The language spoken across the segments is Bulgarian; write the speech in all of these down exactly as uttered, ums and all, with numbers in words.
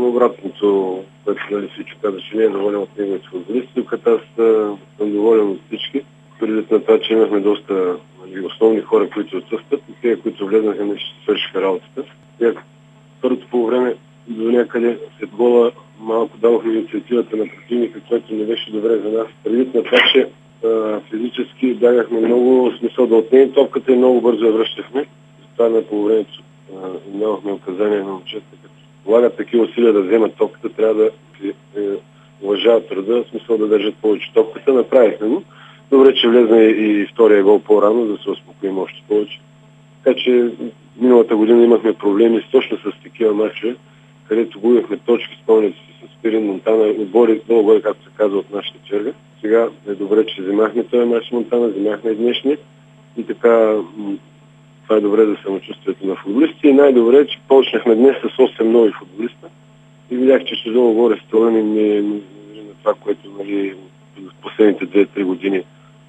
обратното, което нали, всички каза, че не е доволен от неговите футболисти, докато аз съм доволен от всички. Предвид на това, че имахме доста нали, основни хора, които отсъстват и тези, които влезнаха, не ще свършиха работата. Първото по време до някъде след гола малко дадохме инициативата на противника, което не беше добре за нас. Предвид на това, че а, физически бягахме много, в смисъл да отнемем топката и много бързо я връщахме. Затова на по времето нямахме указания на момчета. Като полагат такива усилия да вземат топката, трябва да е, уважават труда, в смисъл да държат повече топката. Направихме го. Добре, че влезна и, и втория гол по-рано, да се успокоим още повече. Така че миналата година имахме проблеми точно с такива мачове, където губихме точки, спомняте си с Пирин, Монтана, отбори долу-горе, както се казва от нашата черга. Сега е добре, че вземахме този мач Монтана, вземахме и днешния и така това е добре за самочувствието на футболисти и най-добре е, че почнахме днес с осем нови футболиста и видях, че ще долу-горе стълна не, не, не, на това, което нали, в последните две-три години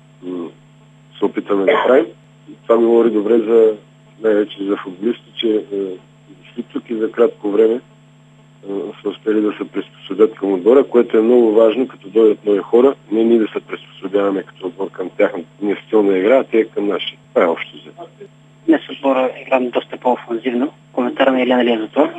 се опитаме да правим. Това ми говори добре за най-вече за футболисти, че е, дошли тук и за кратко време е, са успели да се приспособят към отбора, което е много важно, като дойдат нови хора, не ние да се приспособяваме като отбор към тяхната стилна игра, а те към нашия. Това е общо взето. Днес отбора игра доста по-офанзивно. Коментар на Илияна ли е за това?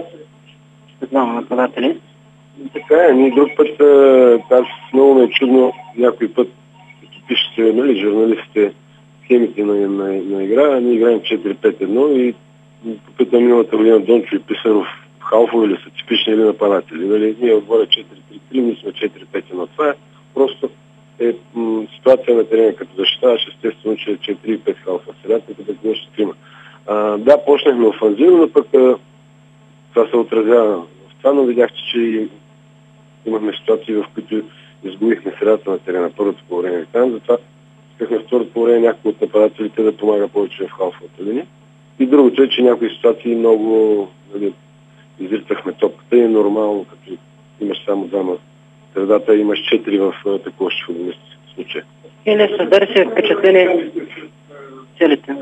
Двама нападатели. Така е, ние друг път, аз много ме е чудно някой път, като пишете, нали, журналистите, схемите на, на, на игра, ние играем четири пет едно и попитам миналата година Дончо и Писаров халфове ли са типични или нападатели. Нали? Ние отбора четири три три, ние сме четири пет едно. Това е просто е, м, ситуация на терена, като защитаваш естествено, че е четири пет халфа средата, като да ще трима. Да, почнахме офанзивно, но пък а, това се отразява в това, но видяхте, че имахме ситуации, в които изгубихме средата на терена първото по време там, затова искахме второто по време някой от нападателите да помага повече в халфовата линия. И другото е, че някои ситуации много нали, изритахме топката и е нормално, като имаш само двама средата, имаш четири в атакуващи футболисти в случая. Или създаде се впечатление целите.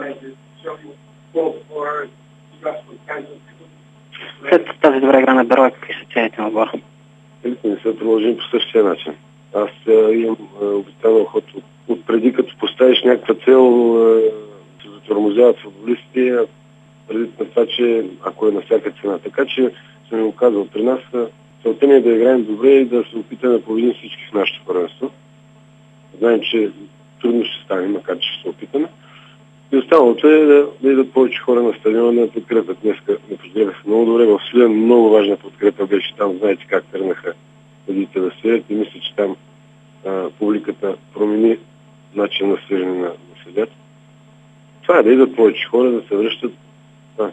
След тази добра игра на Берой, какви са целите на отбора? Целите не са продължим по същия начин. Аз а, имам обичайно ход от, от преди, като поставиш някаква цел, а, се затормозяват футболисти, а преди на това, че ако е на всяка цена. Така че съм го казал, при нас целта ни е да играем добре и да се опитаме да победим всички в нашето първенство. Знаем, че трудно ще стане, макар че ще се опитаме. И останалото е да, да идат повече хора на стадиона да подкрепят. Днеска не поздравях много добре. В Сливен много важна подкрепа беше там. Знаете как тръгнаха ходите да свирят и мисля, че там а, публиката промени начин на свирене на, на седят. Това е да идат повече хора, да се връщат. Да.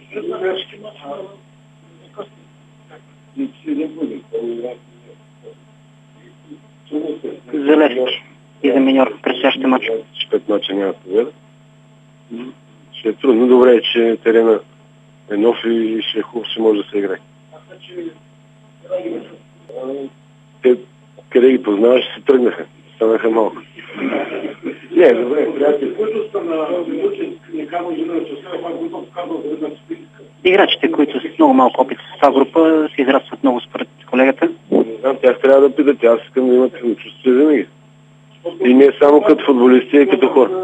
За Левски и за Миньор през следващия мач. Пет мача няма победа. Ще е трудно. Добре е, че терена е нов и ще е хубаво, ще може да се играе. Те, къде ги познаваш, се тръгнаха. Станаха малко. Не, добре. Играчите, които с много малко опит с тази група, се израстват много според колегата. Не знам, тях трябва да питате. Аз искам да имат самочувствие винаги. И не само като футболисти, а и като хора.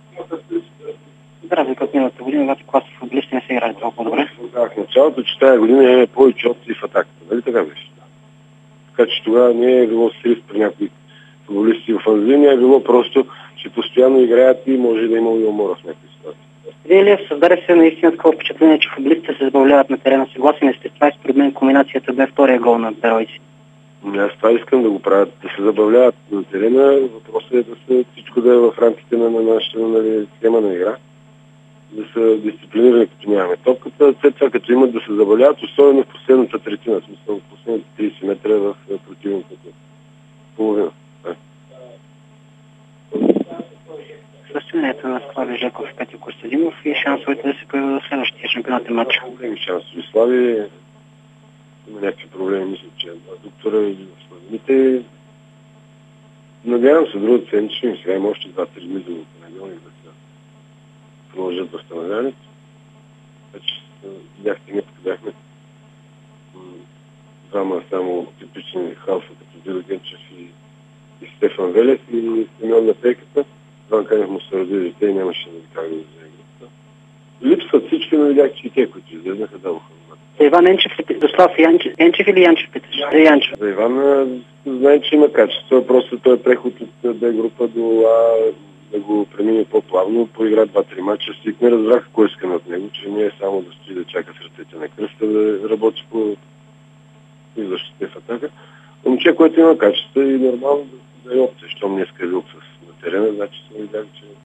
За разлика от миналата година, когато класа футболисти не се играе толкова добре. В началото, че тази година имаме повече опции в атаката. Нали така беше? Така че тогава не е било срив при някои футболисти в офанзивния, е било просто, че постоянно играят и може да има и умора в някакви ситуации. Господин Илиев, създаде се наистина такова впечатление, че футболистите се забавляват на терена. Съгласен сте с това и според мен комбинацията бе втория гол на Беройци. Аз това искам да го правят, да се забавляват на терена. Въпросът е да се всичко да е в рамките на, на нашата нали, схема на игра. Да са дисциплинирани, като нямаме топката. След това, като имат да се забавляват, особено в последната третина, в смисъл в последните трийсет метра в противната половина. Състоянието на Слави Жеков и Петю Костадинов и шансовете да се появят в следващия шампионатен матч. Големи шансови. Слави има някакви проблеми, мисля, че доктора или в славените. Надявам се, другата седмица им сега има още два-три дни до понеделник да се продължат възстановяването. Вече бяхте ние, като бяхме двама само типични халфа, като Дило Генчев и, и Стефан Велев и Симеон на пейката. Иван Канев му се роди дете и нямаше как да вземе групата. Липсват всички, но видях, че и те, които излезнаха, дадоха. За Иван Енчев, Дослав Янчев, Енчев или Янчев питаш? За Янчев. За Иван знае, че има качество. Просто той е преход от Б група до А, да го премине по-плавно, поигра два-три мача. Стик не разбрах кой иска от него, че не е само да стои да чака с ръцете на кръста, да работи по и защите в атака. Момче, което има качество и нормално да, да е опция. Щом днеска е бил на терена, значи съм видял, че